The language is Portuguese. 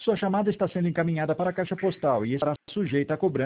Sua chamada está sendo encaminhada para a caixa postal e estará sujeita a cobrança